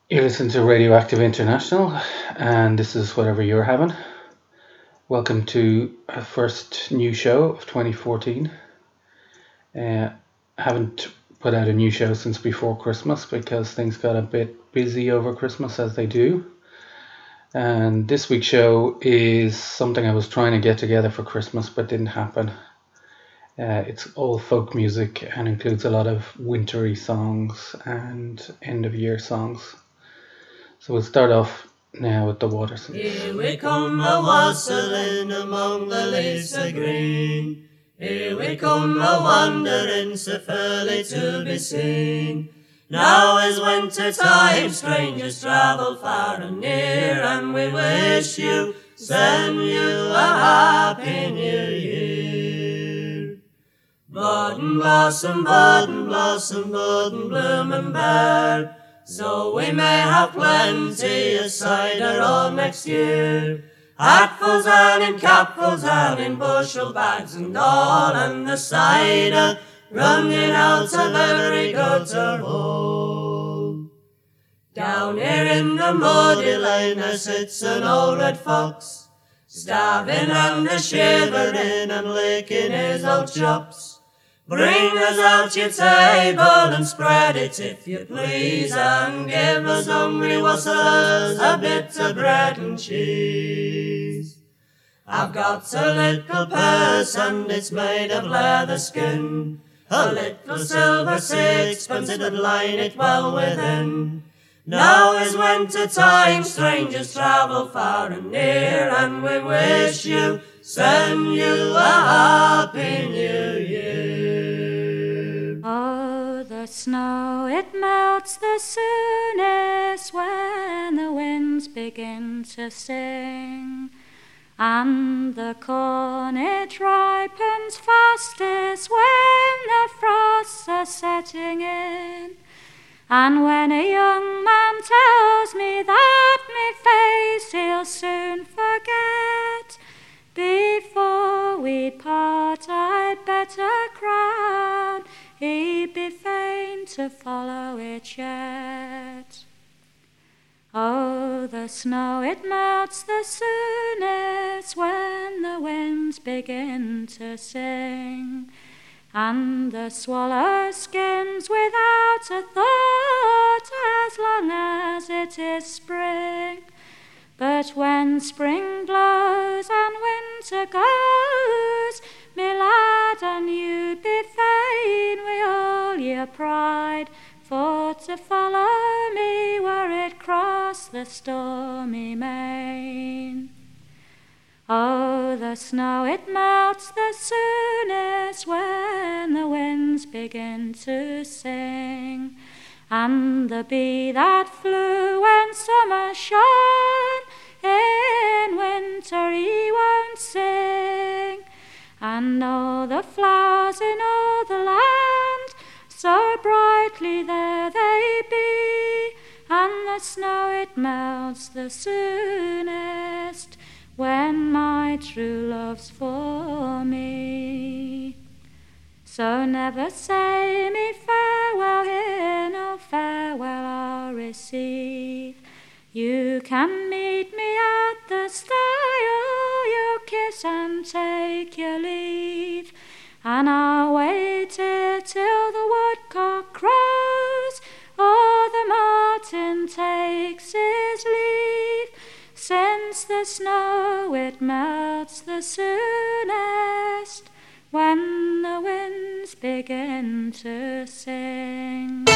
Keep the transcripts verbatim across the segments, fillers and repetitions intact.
You listen to Radioactive International, and this is whatever you're having. Welcome to our first new show of twenty fourteen. Uh, I haven't put out a new show since before Christmas because things got a bit busy over Christmas, as they do. And this week's show is something I was trying to get together for Christmas but didn't happen. Uh, it's all folk music and includes a lot of wintry songs and end of year songs. So we'll start off now with the Watersons. Here we come a wassailing among the leaves of green. Here we come a wandering so fairly to be seen. Now is winter time, strangers travel far and near, and we wish you, send you a happy new year. Bud and blossom, bud and blossom, bud and bloom and bear, so we may have plenty of cider all next year. Hatfuls and in capfuls and in bushel bags and all, and the cider running out of every gutter hole. Down here in the muddy lane there sits an old red fox, starving and a shivering and licking his old chops. Bring us out your table and spread it if you please, and give us hungry wassailers a bit of bread and cheese. I've got a little purse and it's made of leather skin, a little silver sixpence, it would line it well within. Now is winter time, strangers travel far and near, and we wish you, send you a happy new year. Oh, the snow, it melts the soonest when the winds begin to sing, and the corn, it ripens fastest when the frosts are setting in. And when a young man tells me that me face he'll soon forget, before we part I'd better crown, he'd be fain to follow it yet. Oh, the snow, it melts the soonest when the winds begin to sing, and the swallow skims without a thought as long as it is spring. But when spring blows and winter goes, me lad, and you be fain wi' all your pride for to follow me where it cross the stormy main. Oh, the snow, it melts the soonest when the winds begin to sing, and the bee that flew when summer shone, in winter he won't sing. And all the flowers in all the land, so brightly there they be, and the snow, it melts the soonest when my true love's for me. So never say me farewell here, no farewell I'll receive. You can meet me at the stile, you kiss and take your leave, and I'll wait here till the woodcock crows, or the martin takes his leave. Since the snow, it melts the soonest when the winds begin to sing.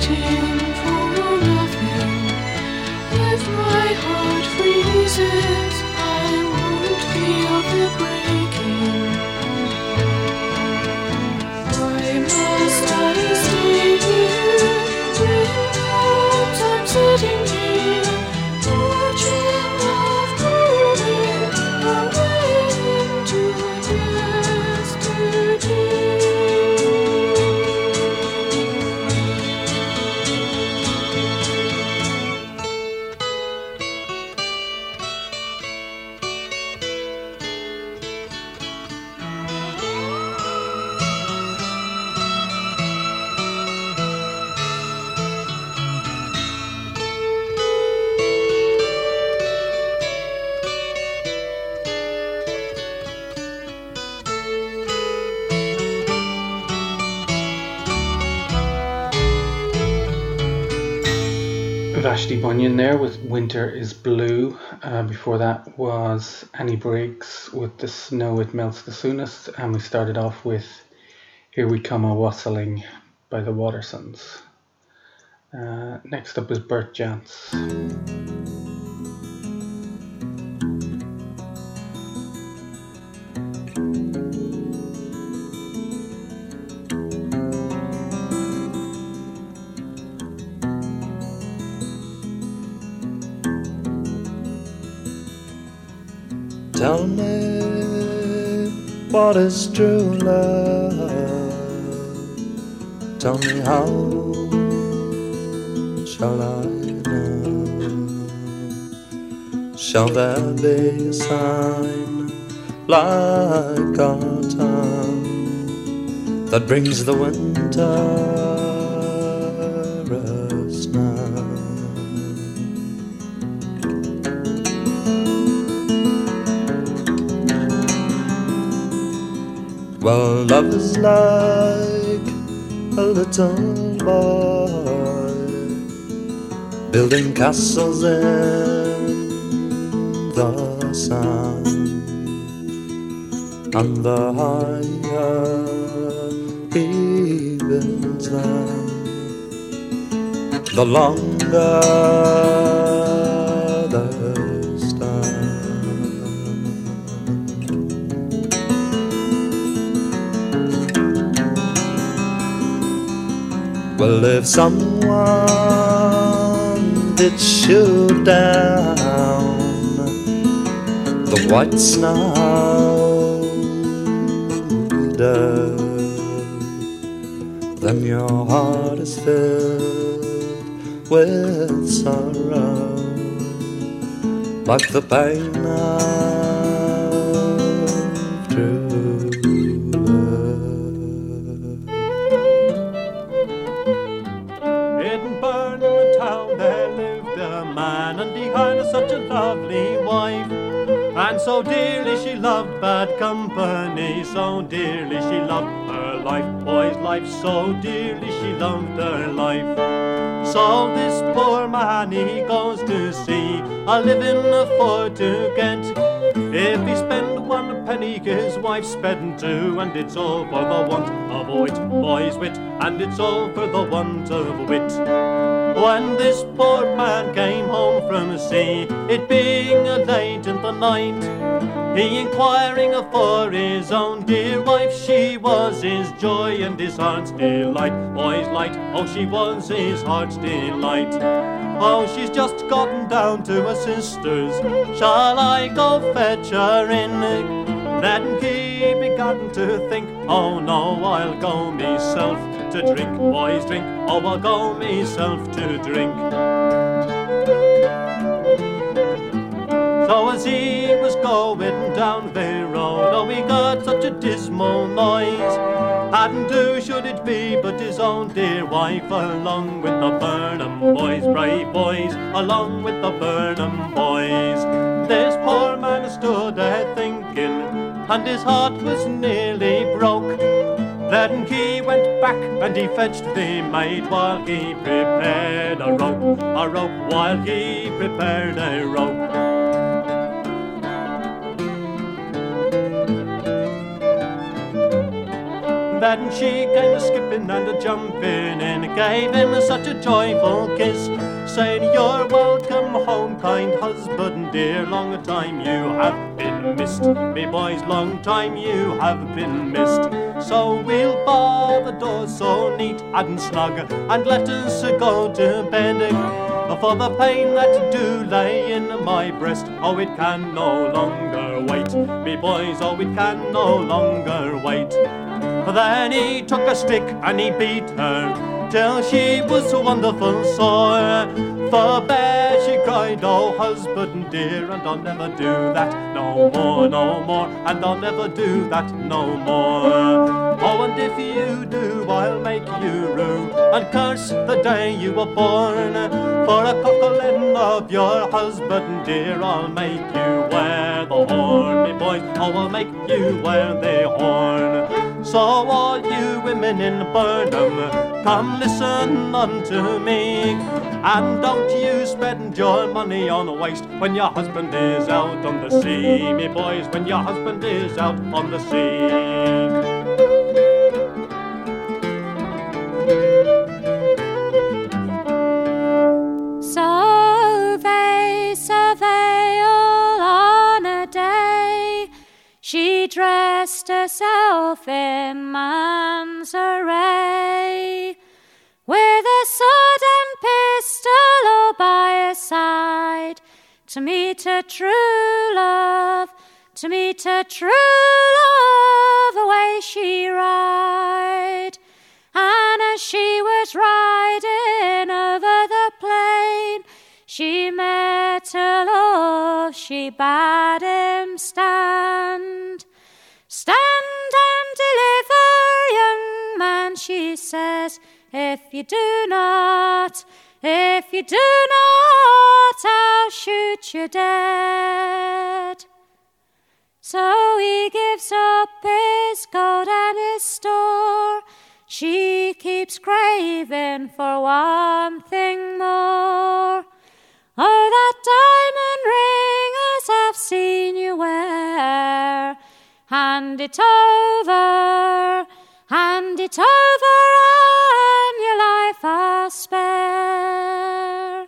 waiting for nothing. If my heart freezes, I won't feel the breaking. Why must I stay here? When I'm sitting here, watching love burning away into yesterday. Vashti Bunyan there with Winter is Blue. Uh, before that was Annie Briggs with The Snow It Melts the Soonest. And we started off with Here We Come A Wassailing by the Watersons. Uh, next up is Bert Jantz. Tell me what is true love. Tell me how shall I know? Shall there be a sign like autumn that brings the winter of snow? Well, love is like a little boy building castles in the sun, and the higher he builds them, the longer the well, if someone did shoot down the white snowed earth, then your heart is filled with sorrow, like the pain of true love. In Burnham town there lived a man, and he had such a lovely wife, and so dearly she loved bad company, so dearly she loved her life, boy's life, so dearly she loved her life. So this poor man he goes to sea, a living afford to get. If he spend one penny, his wife spend two, and it's all for the want of wit, boy's wit, and it's all for the want of wit. When this poor man came home from sea, it being a late in the night, he inquiring for his own dear wife, she was his joy and his heart's delight, boy's light, oh she was his heart's delight. Oh, she's just gotten down to her sister's, shall I go fetch her in? Then he began to think, oh no, I'll go myself to drink, boys drink, oh I'll go myself to drink. So as he was going down the road, oh he got such a dismal noise, hadn't who should it be but his own dear wife, along with the Burnham boys, brave boys, along with the Burnham boys. This poor man stood there thinking, and his heart was nearly broke. Then he went back and he fetched the maid while he prepared a rope, a rope while he prepared a rope. then she came a-skipping and a-jumping in, gave him such a joyful kiss, saying, "You're welcome home, kind husband dear, long time you have been missed, me boys, long time you have been missed. So we'll bar the doors so neat and snug, and let us go to bed, for the pain that do lay in my breast, oh, it can no longer wait, me boys, oh, it can no longer wait." Then he took a stick and he beat her till she was wonderful sore. For bear she cried, "Oh, husband dear, and I'll never do that no more, no more, and I'll never do that no more. Oh, and if you do, I'll make you rue and curse the day you were born. For a cockling of your husband dear, I'll make you wear the horn, me boys, oh, I'll make you wear the horn." So all you women in Burnham, come listen unto me, and don't you spend your money on waste when your husband is out on the sea, me boys, when your husband is out on the sea. So they survey all on a day. She dressed herself in man's array, with a sword and pistol all by her side, to meet her true love, to meet her true love, away she ride. And as she was riding over the plain, she met her love, she bade him stand. "Stand and deliver, young man," she says, "if you do not, if you do not, I'll shoot you dead." So he gives up his gold and his store. She keeps craving for one thing more. "Oh, that diamond ring as I've seen you wear, hand it over, hand it over, and your life I'll spare.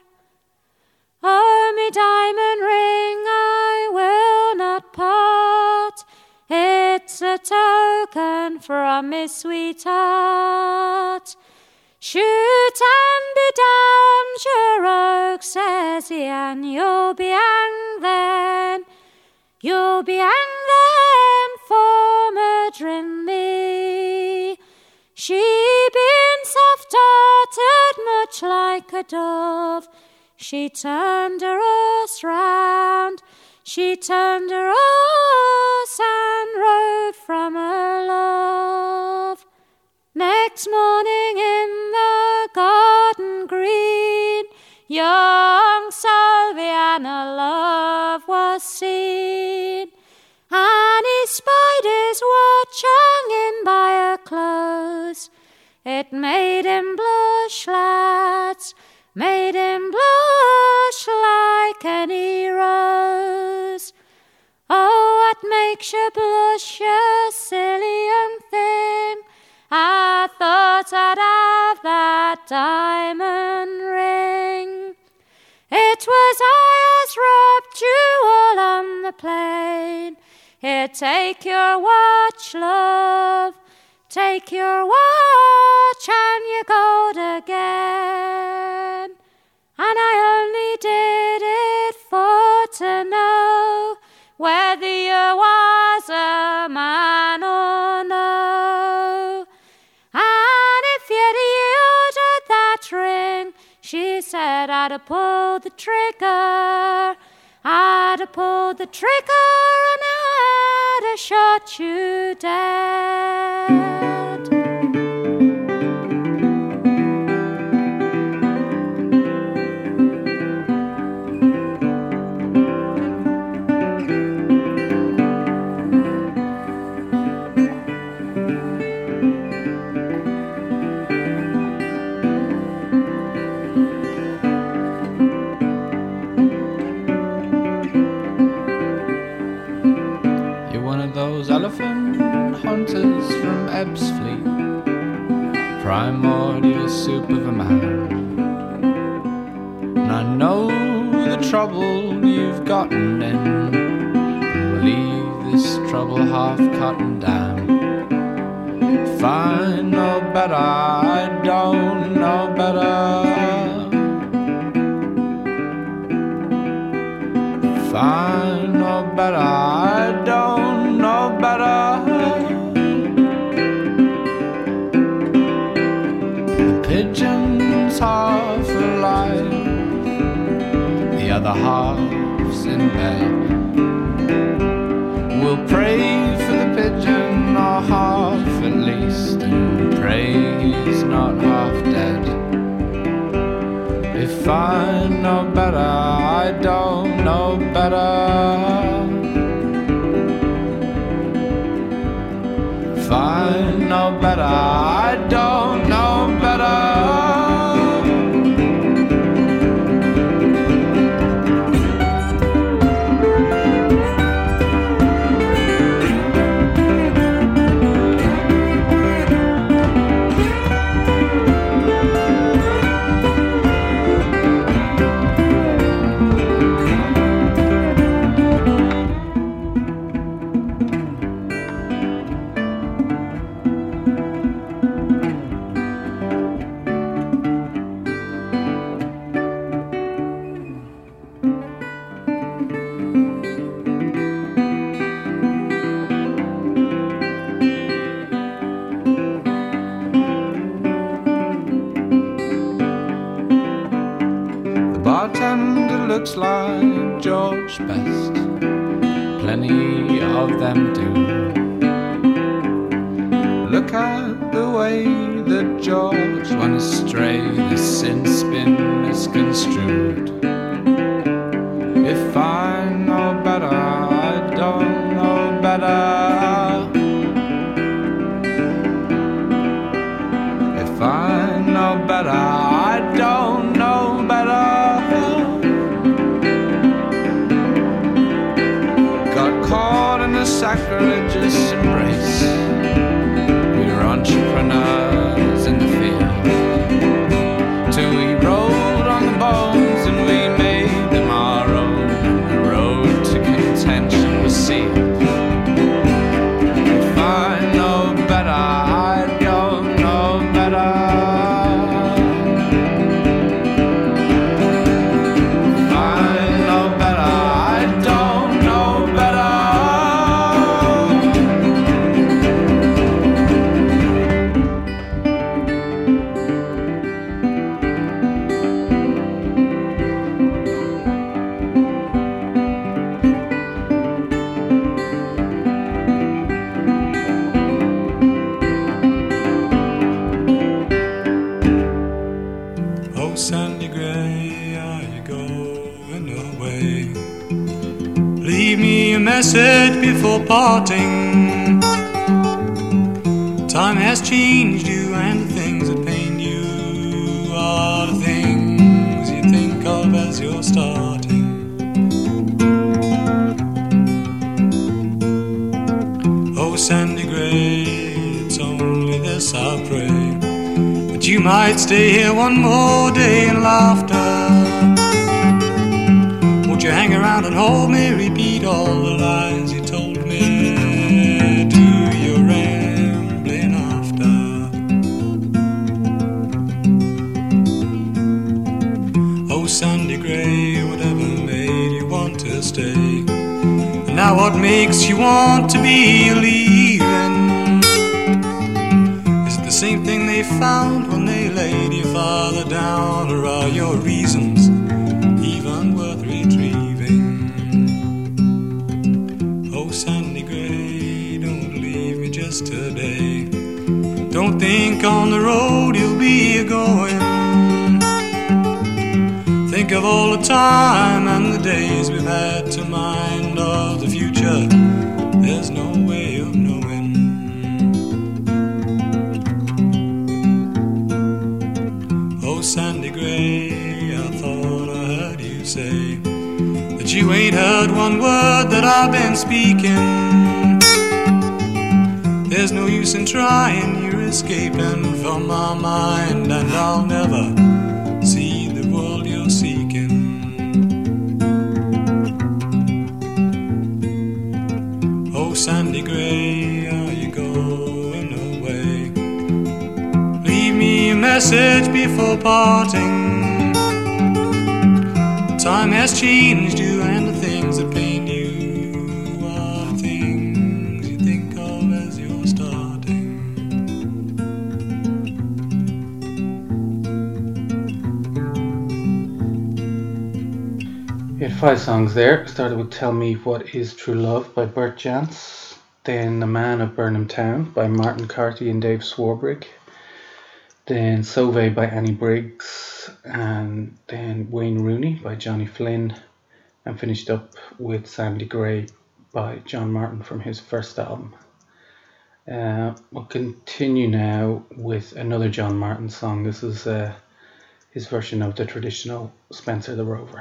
Oh, me diamond ring I will not part, it's a token from me sweetheart. Shoot and be damned, your oak," says he, "and you'll be hanged then, you'll be hanged then for murdering me." She been soft-hearted, much like a dove, she turned her horse round, she turned her horse and rode from her love. Next morning in the garden green, young Sylviana love was seen, and he spied his watch hanging by her clothes. It made him blush, lads, made him blush like any rose. Oh, what makes you blush, you silly young thing? I thought I'd have that diamond ring. It was I as robbed you all on the plain. Here, take your watch, love, take your watch and your gold again. And I only did it for to know whether you was a man or no. And if you'd yielded that ring, she said, I'd have pulled the trigger, I'd have pulled the trigger and I'd have shot you dead. Those elephant hunters from Ebbsfleet, type of a man. And I know the trouble you've gotten in, and will leave this trouble half cut and down. If I know better, I don't know better. If I know better, I don't know better. The pigeon's half alive, the other half's in bed. We'll pray for the pigeon, or half at least, and pray he's not half dead. If I know better, I don't know better. If I know better, I don't know better. Looks like George Best, plenty of them do. Look at the way that George went astray, the sin's been misconstrued. If I know better, I don't know better. If I know better, I don't know better. Caught in a sacrilegious embrace. We were entrepreneurs in the field, till we rolled on the bones and we made them our own, and the road to contention was sealed. If I know better, I don't know better. If I know better, I don't know better. Sandy Gray, are you going away? Leave me a message before parting. Time has changed you, and the things that pain you are the things you think of as you're starting. Oh, Sandy Gray, it's only this I pray, that you might stay here one more day in laughter. Won't you hang around and hold me, repeat all the lies you told me, do your rambling after. Oh, Sandy Gray, whatever made you want to stay, and now what makes you want to be leaving? The same thing they found when they laid your father down, or are your reasons even worth retrieving? Oh, Sandy Gray, don't leave me just today. Don't think on the road you'll be a-going. Think of all the time and the days we've had to mind of the future. There's no way of knowing. Sandy Gray, I thought I heard you say that you ain't heard one word that I've been speaking. There's no use in trying, you're escaping from my mind, and I'll never see the world you're seeking. Oh, Sandy Gray, are you going away? Leave me a message before parting. Time has changed you, and the things that pain you are the things you think of as you're starting. We had five songs there. Started with Tell Me What Is True Love by Bert Jantz. Then The Man of Burnham Town by Martin Carty and Dave Swarbrick. Then Sauve by Annie Briggs. And then Wayne Rooney by Johnny Flynn. And finished up with Sandy Gray by John Martin from his first album. Uh, we'll continue now with another John Martin song. This is uh, his version of the traditional Spencer the Rover.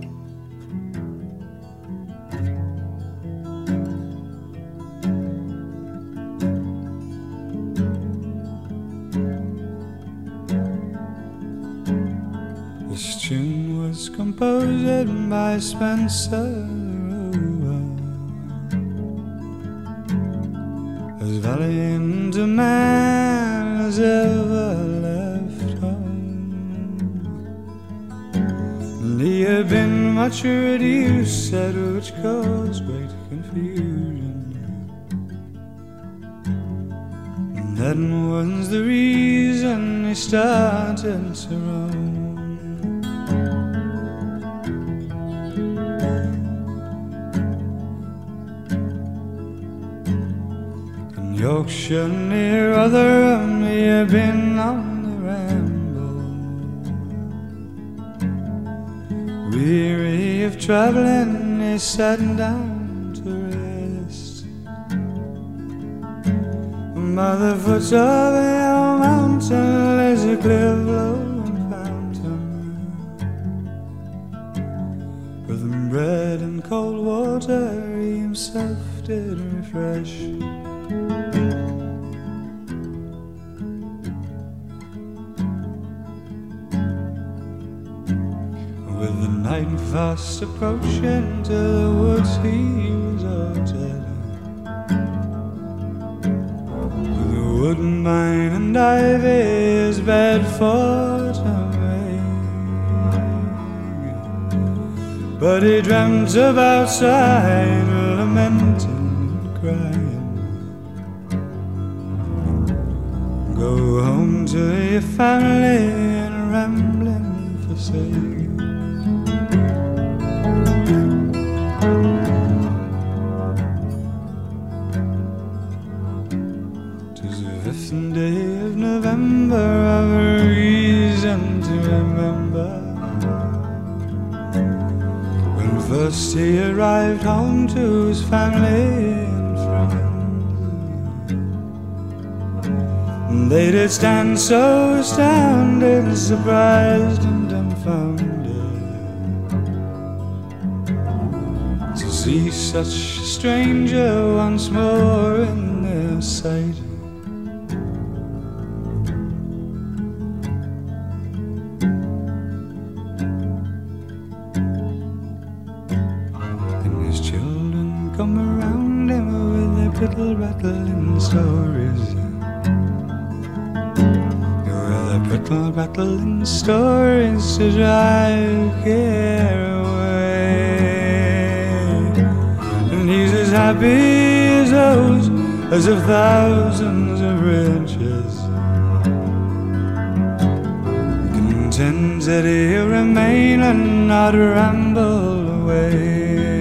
This tune was composed by Spencer Rover, as valiant a man as ever left home. And he had been much reduced, at which caused great confusion. And that was the reason he started to roam. Yorkshire near Rotherham, he had been on the ramble. Weary of travelling, he sat down to rest. By the foot of a hill mountain lays a clear flowing fountain, with bread and cold water he himself did refresh. With the night fast approaching, to the woods he resorted, with the woodbine and ivy his bed for to make. But he dreamt of outside, lamenting and crying. Go home to your family and rambling forsake. Day of November, I've a reason to remember, when first he arrived home to his family and friends. They did stand so astounded, surprised and dumbfounded, to see such a stranger once more in their sight. Come around him with their prittle rattling stories, with their prittle rattling stories to drive care away. And he's as happy as those, as of thousands of riches, content that he'll remain and not ramble away.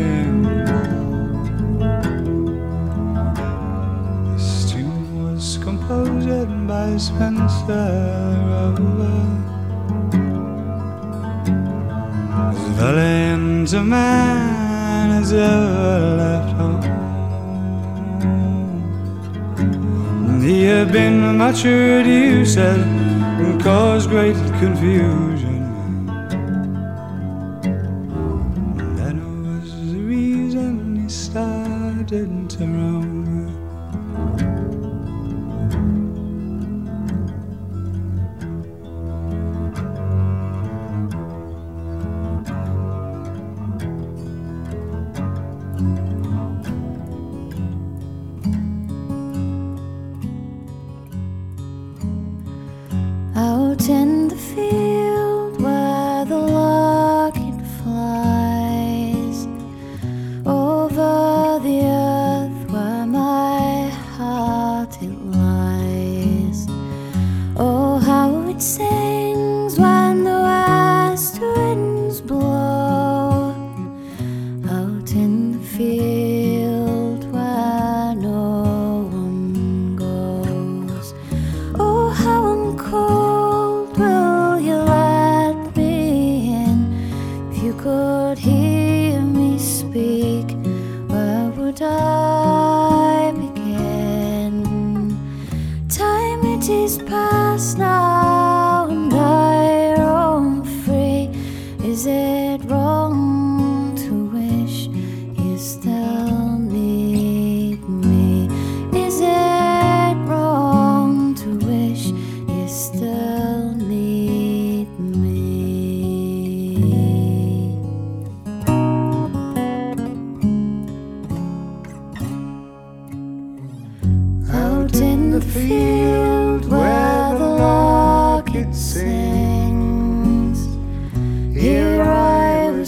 By Spencer Rover, as valiant a man as ever left home. And he had been much reduced and caused great confusion. And that was the reason he started to roam.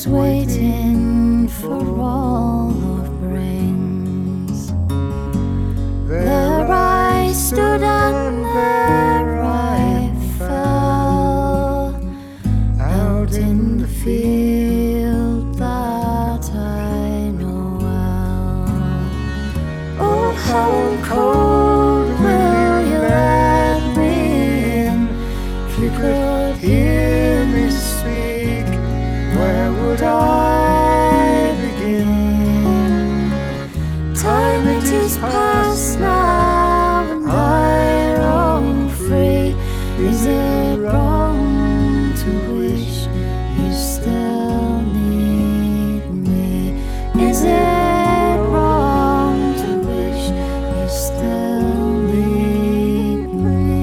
was waiting for all of brings. There I stood and there I fell, out in the field that I know well. Oh, how cold will you let me in? If you could hear me speak, where would I begin? Time it is past now and I roam free. Is it wrong to wish you still need me? Is it wrong to wish you still need me?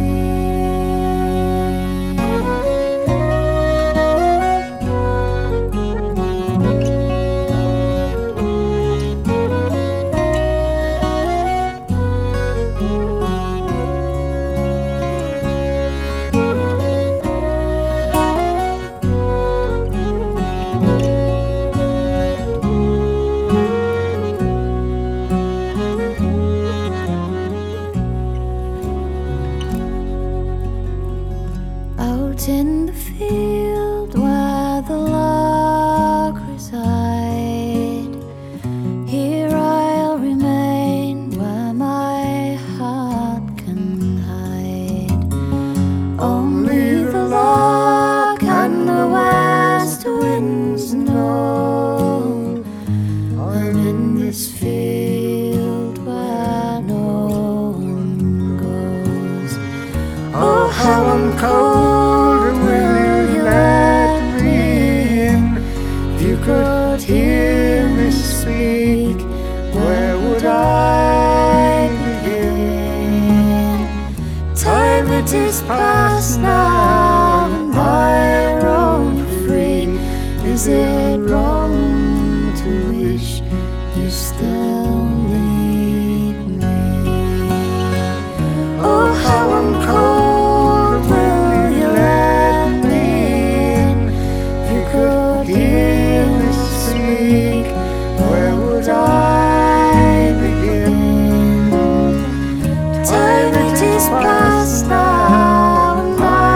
Out in the field where the lark reside, here I'll remain where my heart can hide. Only the lark and the west winds know I'm in this field where no one goes. Oh, how I'm cold, will you let me in? If you could hear me speak, where would I begin? Time it is past now and I roam free. Is it wrong to wish you still need me? Oh, how I'm cold, will you let me in? If you could hear me speak, where would I begin? Time it is past now and I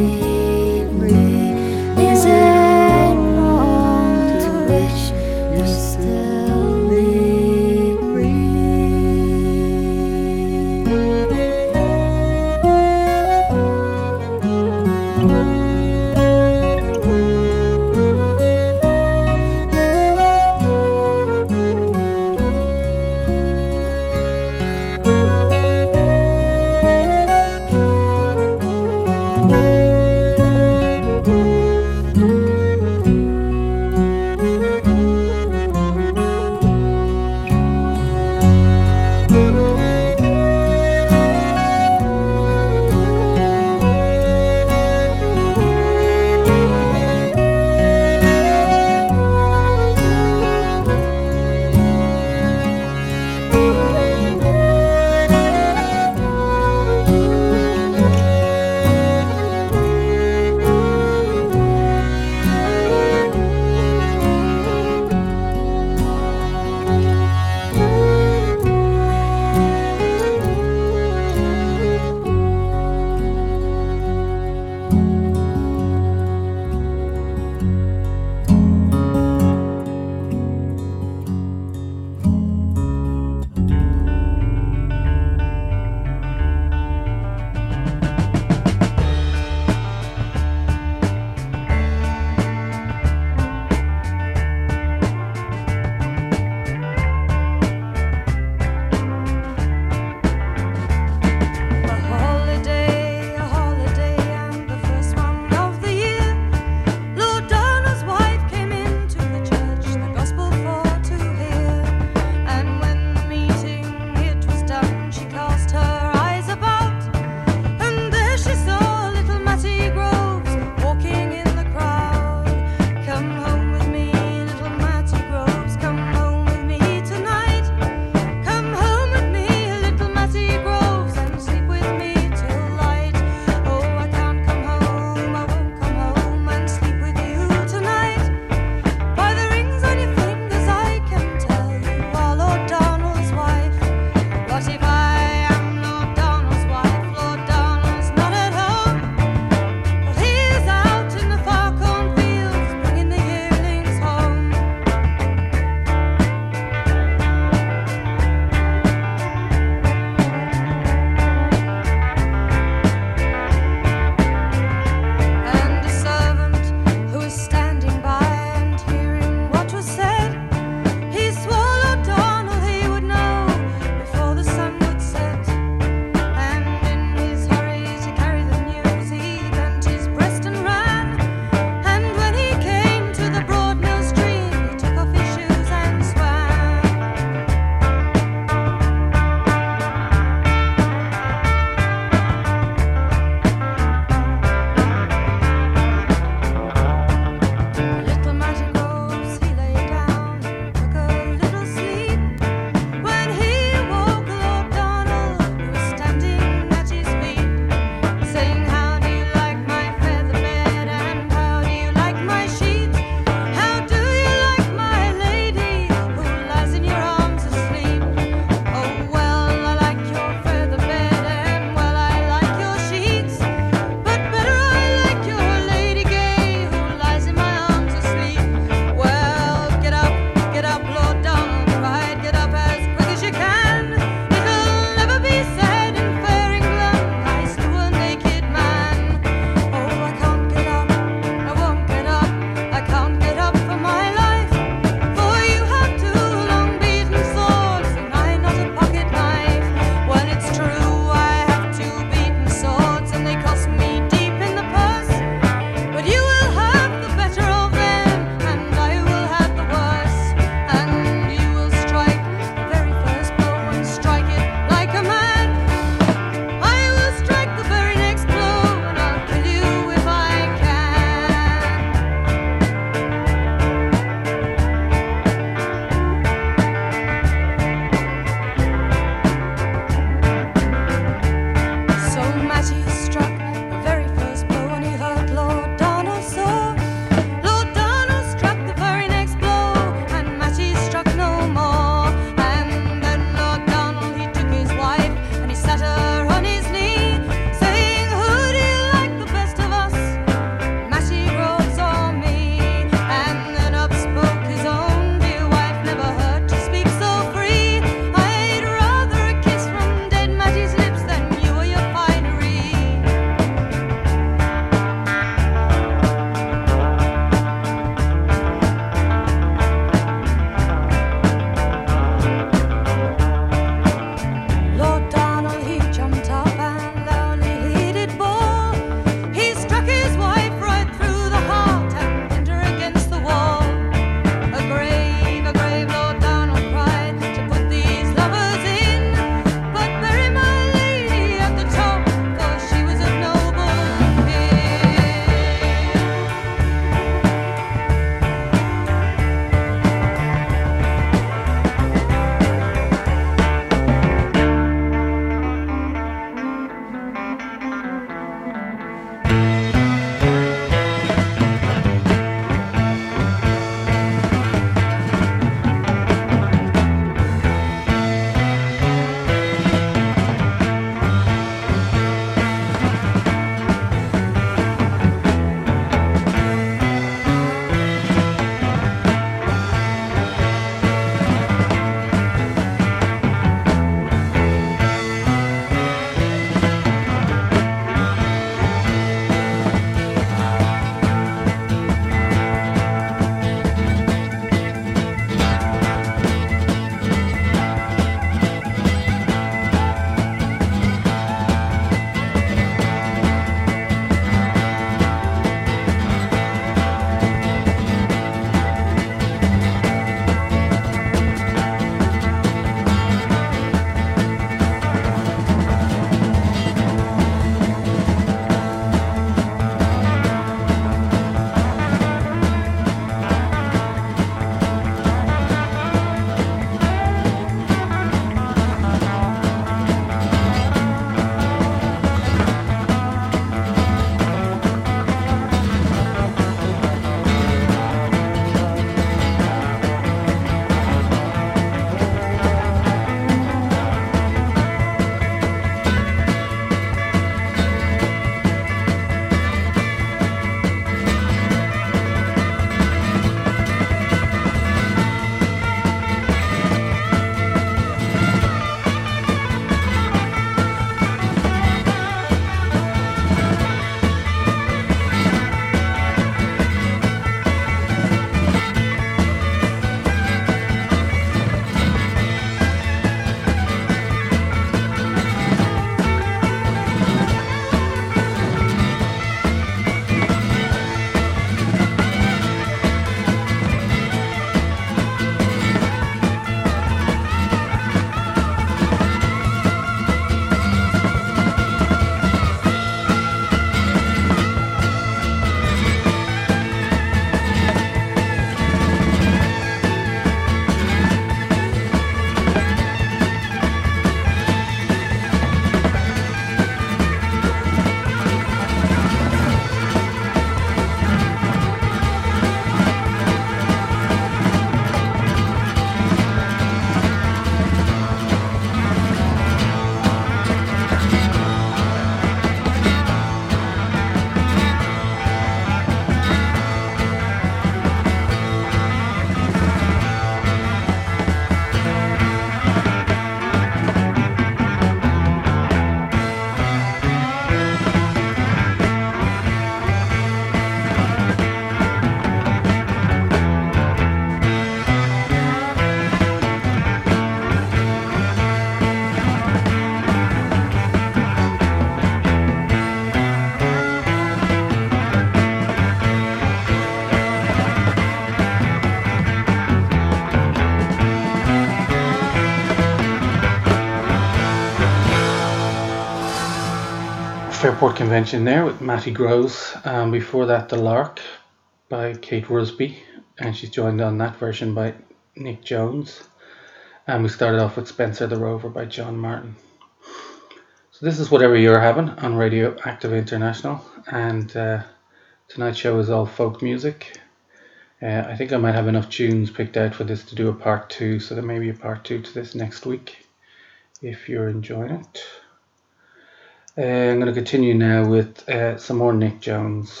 Fairport Convention there with Matty Groves. Um, before that, The Lark by Kate Rusby, and she's joined on that version by Nick Jones. And we started off with Spencer the Rover by John Martin. So this is Whatever You're Having on Radio Active International, and uh, tonight's show is all folk music. Uh, I think I might have enough tunes picked out for this to do a part two, so there may be a part two to this next week if you're enjoying it. Uh, I'm going to continue now with uh, some more Nick Jones.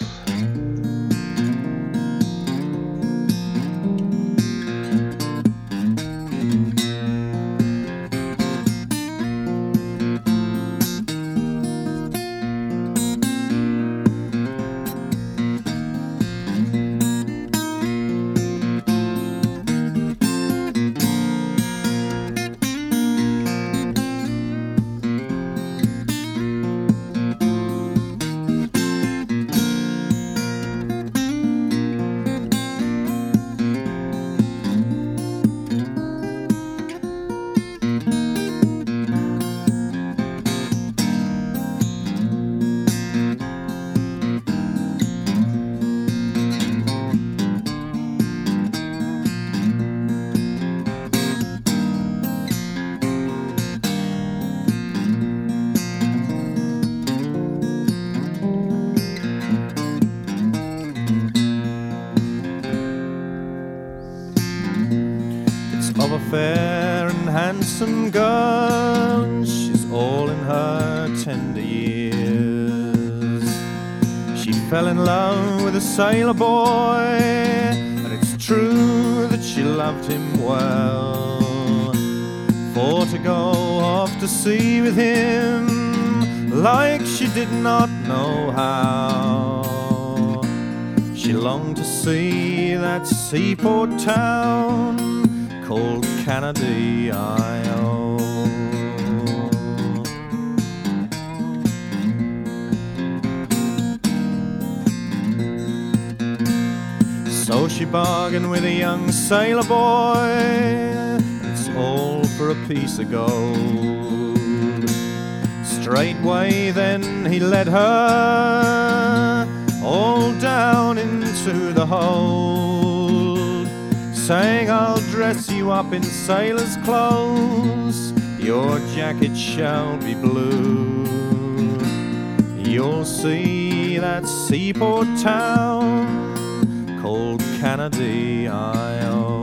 Fair and handsome girl, she's all in her tender years. She fell in love with a sailor boy, and it's true that she loved him well. For to go off to sea with him, like she did not know how, she longed to see that seaport town called Canada-I-O. So she bargained with a young sailor boy, it's all for a piece of gold. Straightway then he led her all down into the hold, saying, I'll dress you up in sailor's clothes, your jacket shall be blue. You'll see that seaport town called Canada-I-O.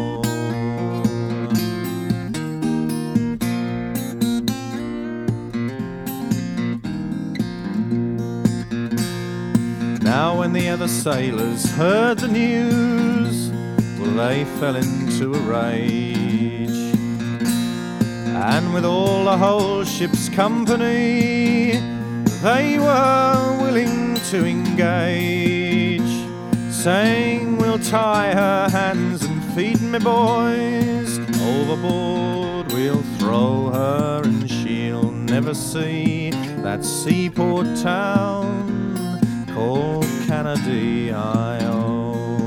Now when the other sailors heard the news, well, they fell into a rage, and with all the whole ship's company, they were willing to engage, saying, we'll tie her hands and feet, me boys, overboard we'll throw her, and she'll never see that seaport town called Canada-I-O.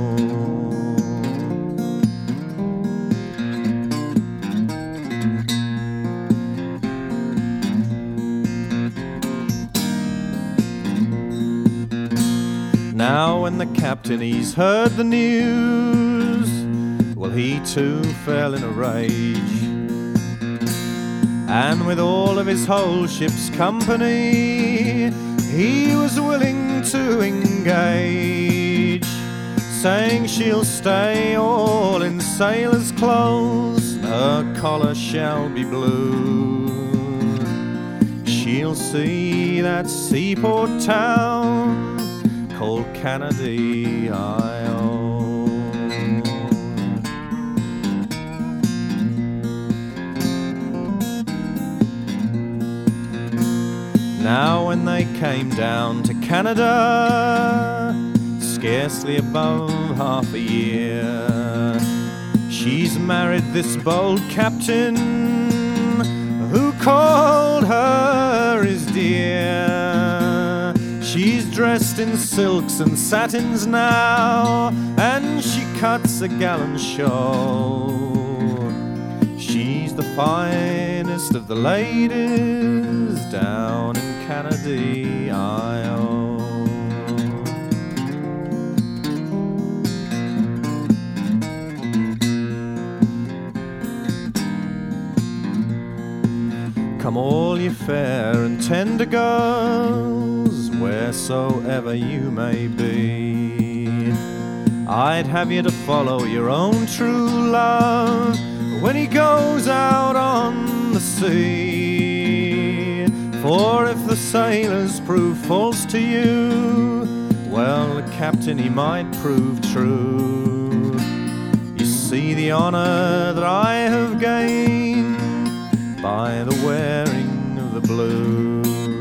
Now when the captain he's heard the news, well he too fell in a rage, and with all of his whole ship's company, he was willing to engage, saying she'll stay all in sailor's clothes, her collar shall be blue. She'll see that seaport town called Canada-I-O. Now when they came down to Canada, scarcely above half a year, she's married this bold captain who called her his dear. She's dressed in silks and satins now, and she cuts a gallant show. She's the fine finest of the ladies down in Canady Isle. Come all ye fair and tender girls, wheresoever you may be, I'd have you to follow your own true love when he goes out on the sea. For if the sailors prove false to you, well, the captain he might prove true. You see the honour that I have gained by the wearing of the blue.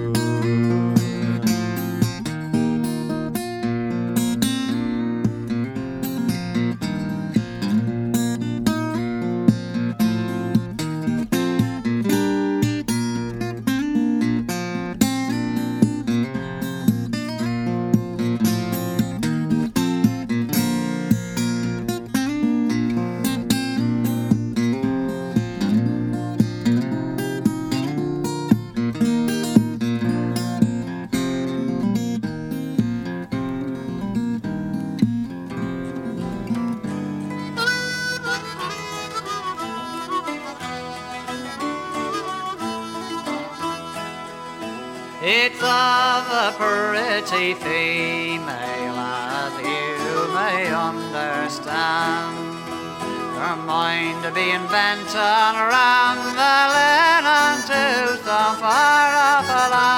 It's of a pretty female, as you may understand, her mind to be invented around Berlin and to some far off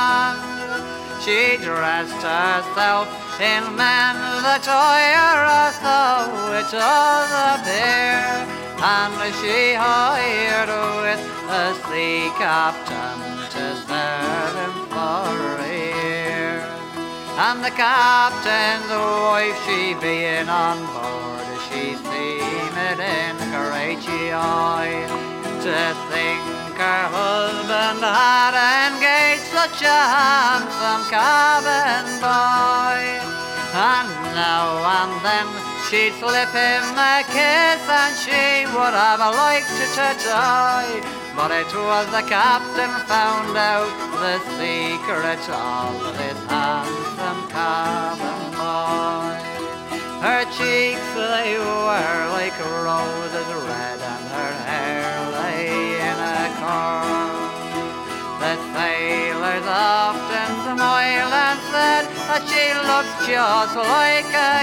land. She dressed herself in men's attire as though it was a bear, and she hired with a sea captain to serve him for a year. And the captain's wife, she being on board, she seemed in great joy to think her husband had engaged such a handsome cabin boy. And now and then she'd slip him a kiss, and she would have liked to die, but it was the captain found out the secret of this handsome cabin boy. Her cheeks, they were like roses red, and her hair lay in a curl. The sailors often smiled and said that she looked just like a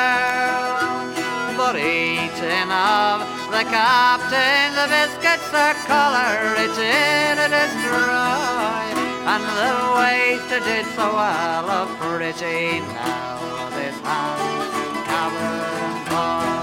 girl. But eating of the captain's biscuits, her colour it did destroy, and the waiter did so well of pretty now this handsome cabin boy.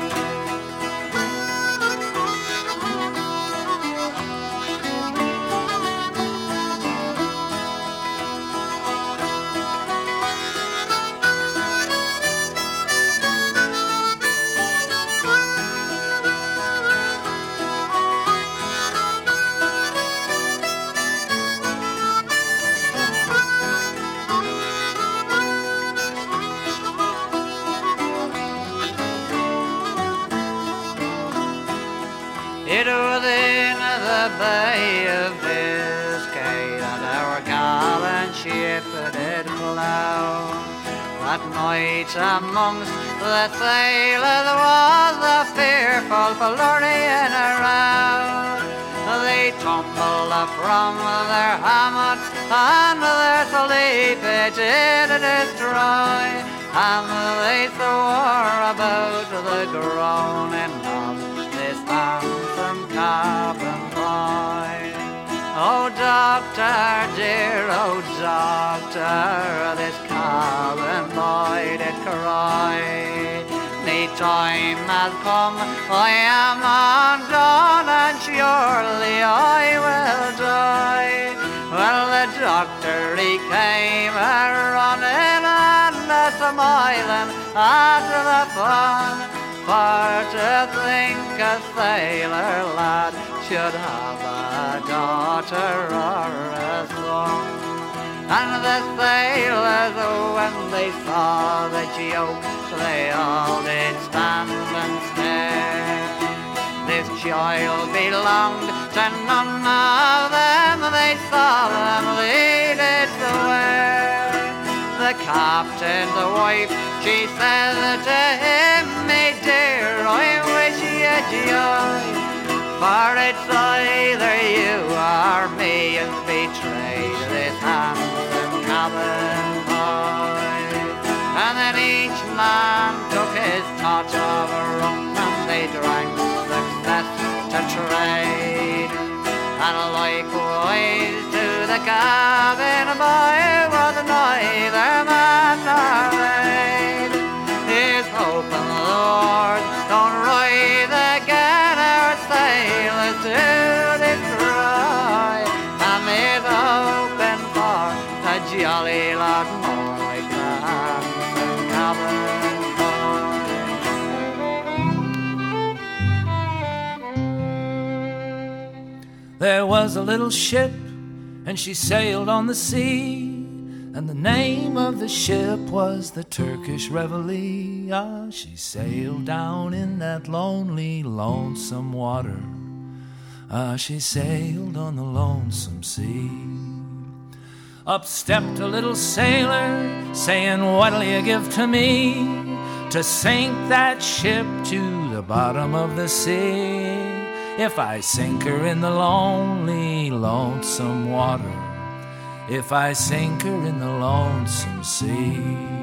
It was in the Bay of Biscay that our gallant ship did plough. That night amongst the sailors was a fearful flurrying around. They tumbled from their hammocks and their sleep it did destroy, and they swore about the groaning of this handsome cabin boy. Oh, doctor dear, oh, doctor, this cabin boy did cry. Me time has come, I am undone, and surely I will die. Well, the doctor, he came a-running and a-smiling at the fun, for to think a sailor lad should have a daughter or a son. And the sailors, when they saw the joke, they all did stand and stare. This which oil belonged to none of them. They saw them leaded to wear. The captain's wife, she said to him, "Me dear, I wish you joy, for it's either you or me has betrayed this handsome cabin boy." And then each man took his tot of rum, and they drank success to trade. And likewise to the cabin boy was neither man nor maid. His hope in the Lord don't rise again, our sailors to destroy. And he's hoping for a jolly lot more like the handsome cabin boy. There was a little ship, and she sailed on the sea, and the name of the ship was the Turkish Reveille. Ah, she sailed down in that lonely, lonesome water. Ah, she sailed on the lonesome sea. Up stepped a little sailor, saying, "What'll you give to me to sink that ship to the bottom of the sea? If I sink her in the lonely, lonesome water, if I sink her in the lonesome sea.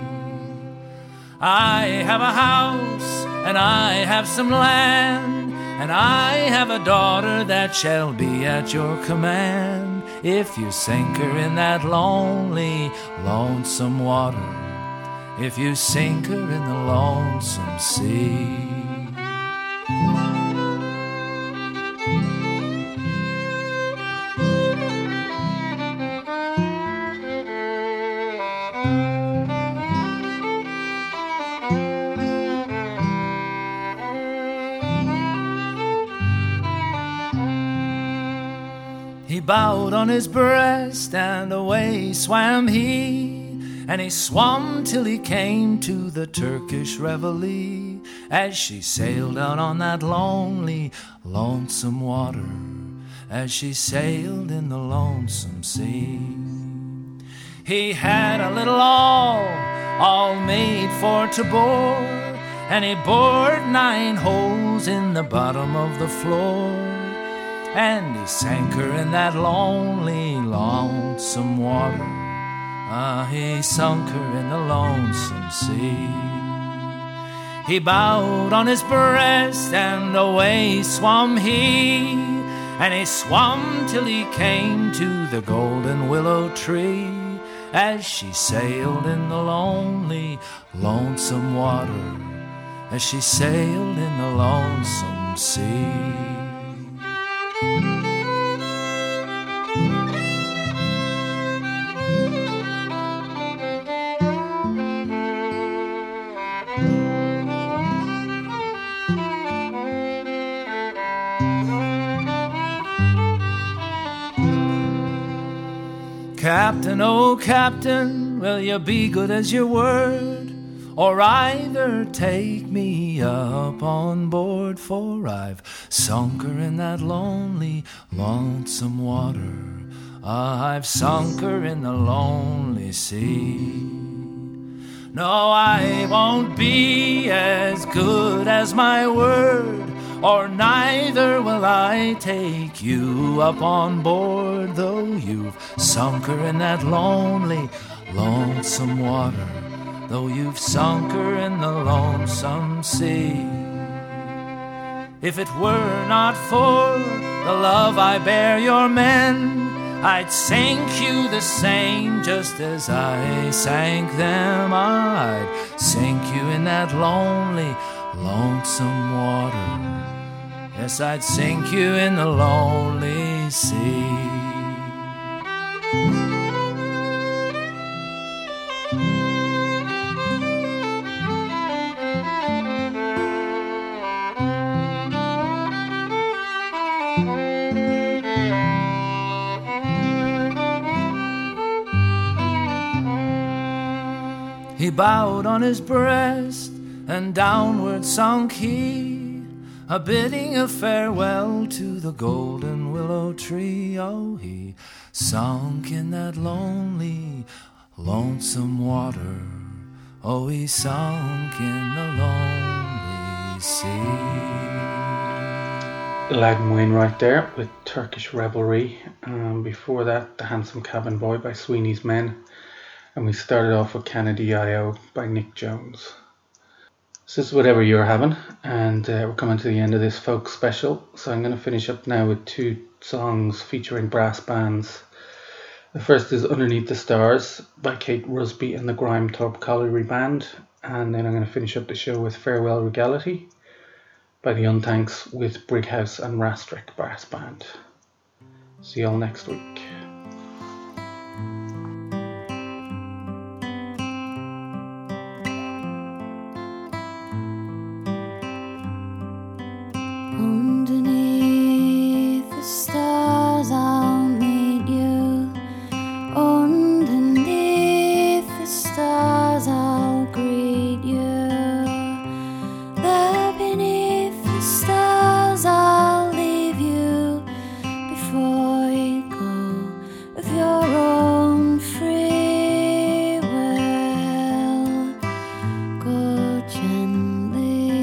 I have a house, and I have some land, and I have a daughter that shall be at your command. If you sink her in that lonely, lonesome water, if you sink her in the lonesome sea." He bowed on his breast, and away swam he, and he swam till he came to the Turkish Reveille, as she sailed out on that lonely, lonesome water, as she sailed in the lonesome sea. He had a little awl, all made for to bore, and he bored nine holes in the bottom of the floor, and he sank her in that lonely, lonesome water. Ah, he sunk her in the lonesome sea. He bowed on his breast, and away swam he, and he swam till he came to the golden willow tree, as she sailed in the lonely, lonesome water, as she sailed in the lonesome sea. Captain, oh Captain, will you be good as your word, or either take me up on board? For I've sunk her in that lonely, lonesome water. Ah, I've sunk her in the lonely sea. No, I won't be as good as my word, or neither will I take you up on board, though you've sunk her in that lonely, lonesome water, though you've sunk her in the lonesome sea. If it were not for the love I bear your men, I'd sink you the same just as I sank them. I'd sink you in that lonely, lonesome water. Yes, I'd sink you in the lonely sea. He bowed on his breast, and downward sunk he. a bidding a farewell to the golden willow tree. Oh, he sunk in that lonely, lonesome water. Oh, he sunk in the lonely sea. Loudon Wainwright there with Turkish Revelry. Um, before that, The Handsome Cabin Boy by Sweeney's Men. And we started off with Kennedy I O by Nick Jones. So this is Whatever You're Having, and uh, we're coming to the end of this folk special. So I'm going to finish up now with two songs featuring brass bands. The first is Underneath the Stars by Kate Rusby and the Grime Tub Colliery Band. And then I'm going to finish up the show with Farewell Regality by the Unthanks with Brighouse and Rastrick Brass Band. See you all next week. Underneath the stars I'll meet you. Underneath the stars I'll greet you. There beneath the stars I'll leave you before you go of your own free will. Go gently.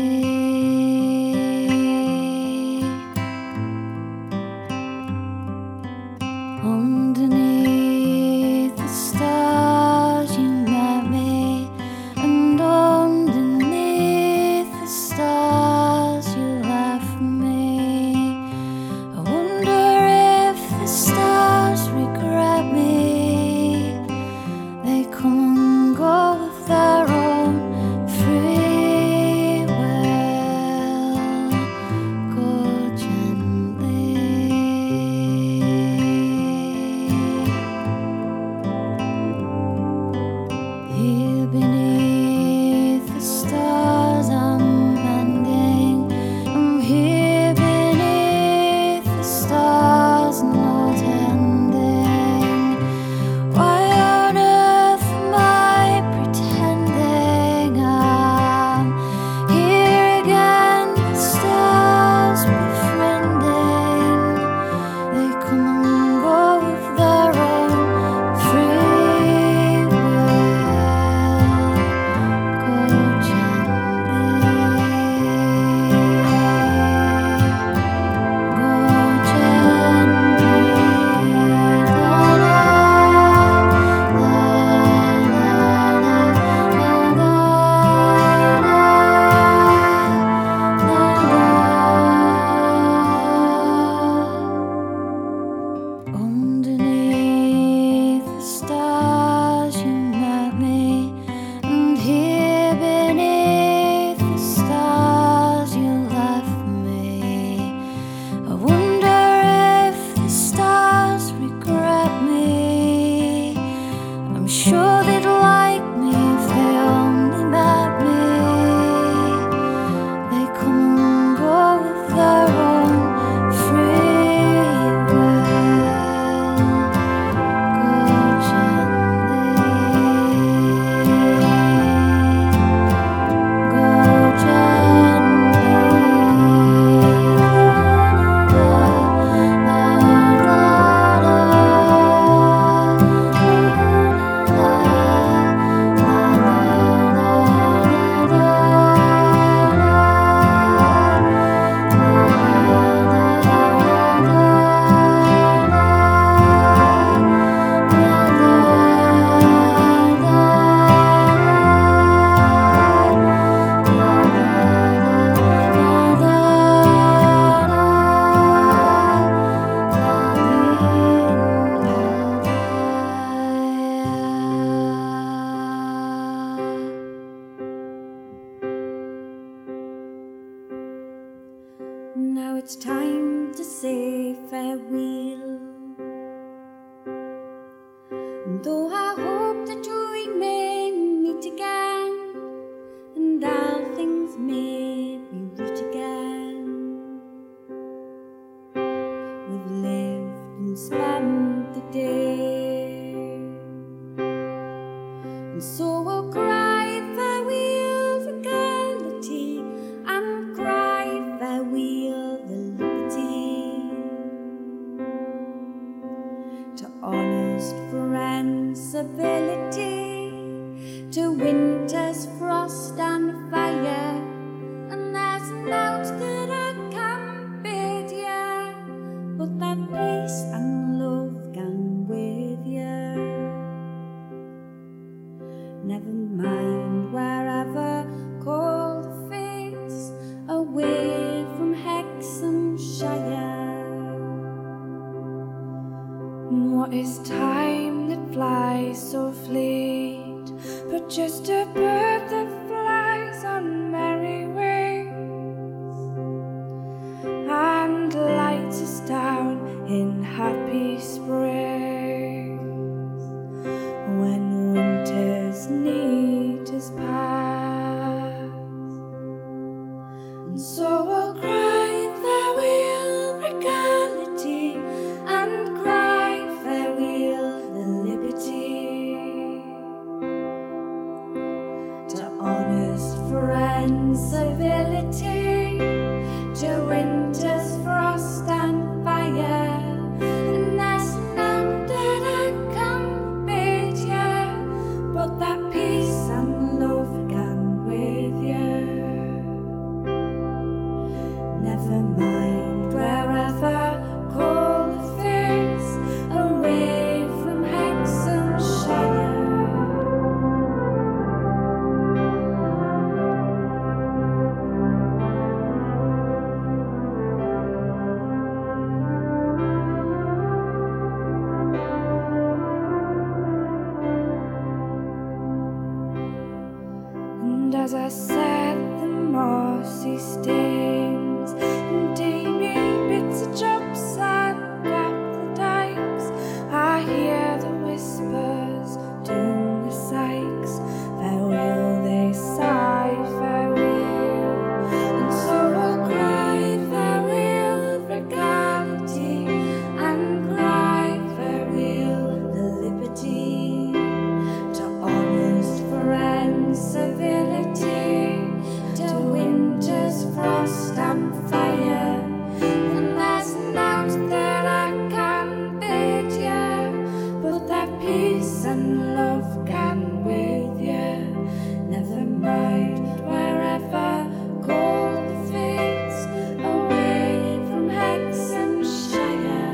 Underneath the stars you met me, and underneath the stars you left me. I wonder if the stars regret me. They come and go with their own free will. Go gently. Here beneath the stars I'm bending. I'm here beneath the stars, not ending. Why on earth am I pretending I'm here again? The stars befriending. They come and go with their own free will. Go gently. Go gently. La la la la la la. Underneath the stars you met me, and here beneath the stars you left me. I wonder if the stars regret me. I'm sure they'd like me if they only met me. They come and go with their own free will. Go gently. Go gently. La la la la Now it's time to say farewell. And though I hope that we may meet again, and all things may be right again, we've lived and spent the day, and so we'll cry farewell regality, and cry farewell honest friends' civility, to winter's frost and fire. And there's nought that I can bid ya, but that peace and love can with ya. Never mind wherever cold fates, away from Hexhamshire. What is time that flies so fleet, but just a bird that flies on merry wings, and lights us down in happy springs, when winter's need is past. And so we'll cry farewell regality, and cry farewell the liberty, to honest friends' civility, to winter's frost and fire. And there's none that I can bid ya, but that peace and love can with ya. Never mind wherever cold fates, away from Hexhamshire. And as I sat the mossy stains, and teeming bits of chops and up the dikes, I hear the whispers doom the sykes. Farewell, they sigh, farewell. And so I'll cry farewell regality, and cry farewell the liberty, to honest friends' civility, to winter's frost and fire. And there's nought that I can bid ya, but that peace and love can with ya. Never mind wherever cold fates, away from Hexhamshire.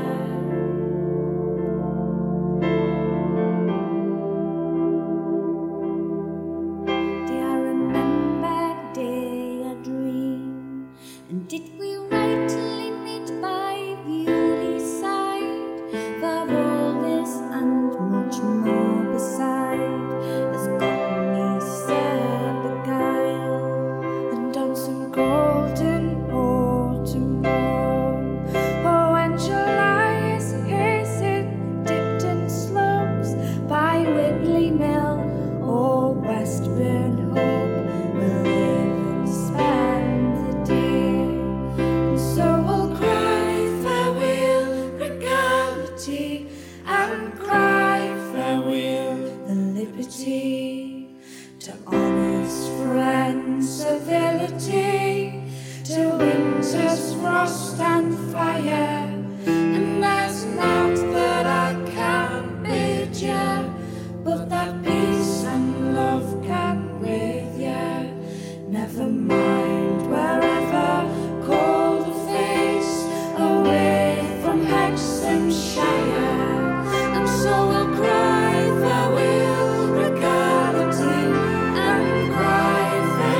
Do you remember day a dream? And did we rightly meet by Beauty side? For all this and much more beside has gotten me sad beguiled, and on some golden autumn morn, or when July is hazing Dipton slopes, by Whitley Mill or Westburn Hope, we'll live and spend the day. And so we'll cry farewell regality, and cry farewell the liberty, to honest friends' civility, to winter's frost and fire. And there's nought that I can bid ya, but that peace and love can with ya. Never mind wherever cold face, away from Hexhamshire. And so we'll cry farewell regality, and cry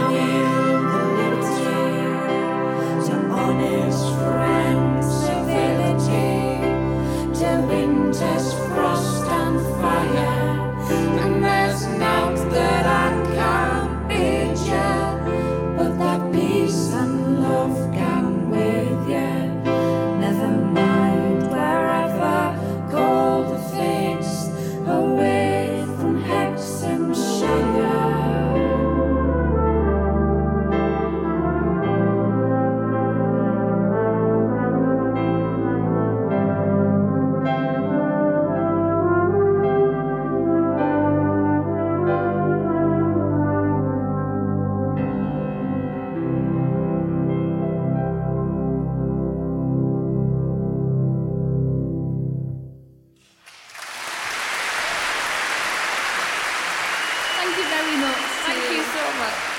farewell the liberty, to honest friends' civility, Thank you so much.